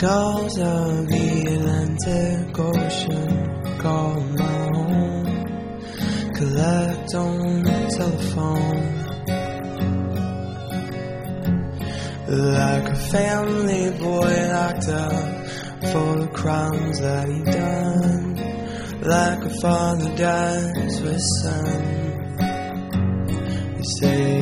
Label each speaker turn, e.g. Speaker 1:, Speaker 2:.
Speaker 1: Gulls of the Atlantic Ocean call my home, collect on the telephone. Like a family boy locked up for the crimes that he done, like a father dies with son. They say